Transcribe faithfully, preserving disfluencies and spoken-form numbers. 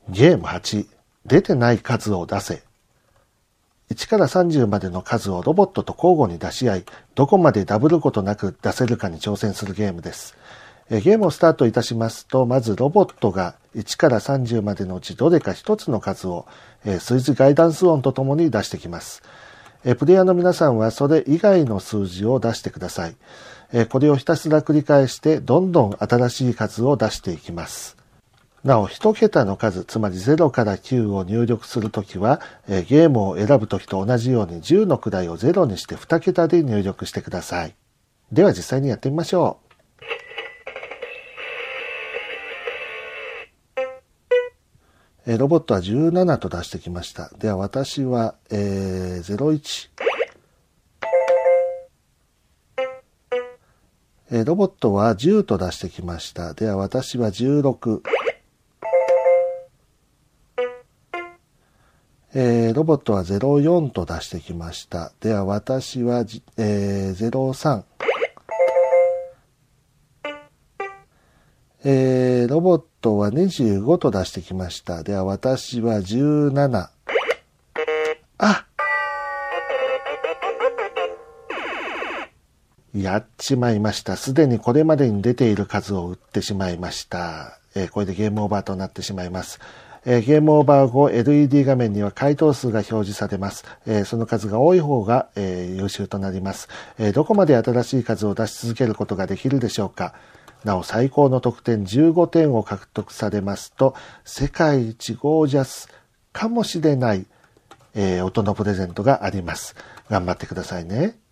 ゲームはち、出てない数を出せ。いちからさんじゅうまでの数をロボットと交互に出し合い、どこまでダブることなく出せるかに挑戦するゲームです。えゲームをスタートいたしますと、まずロボットがいちからさんじゅうまでのうちどれかひとつの数を、え数字ガイダンス音とともに出してきます。えプレイヤーの皆さんはそれ以外の数字を出してください。えこれをひたすら繰り返してどんどん新しい数を出していきます。なお、一桁の数、つまりゼロからきゅうを入力するときは、えゲームを選ぶときと同じようにじゅうの位をゼロにしてに桁で入力してください。では実際にやってみましょう。えロボットはじゅうななと出してきました。では私は、えー、ゼロいち。えロボットはじゅうと出してきました。では私はじゅうろく。えー、ロボットはゼロよんと出してきました。では私は、えー、ゼロさん。えー、ロボットはにじゅうごと出してきました。では私はじゅうなな。あやっちまいました。すでにこれまでに出ている数を打ってしまいました。えー、これでゲームオーバーとなってしまいます。えー、ゲームオーバー後、エルイーディー 画面には回答数が表示されます。えー、その数が多い方が、えー、優秀となります。えー、どこまで新しい数を出し続けることができるでしょうか。なお、最高の得点じゅうごてんを獲得されますと、世界一ゴージャスかもしれない、えー、音のプレゼントがあります。頑張ってくださいね。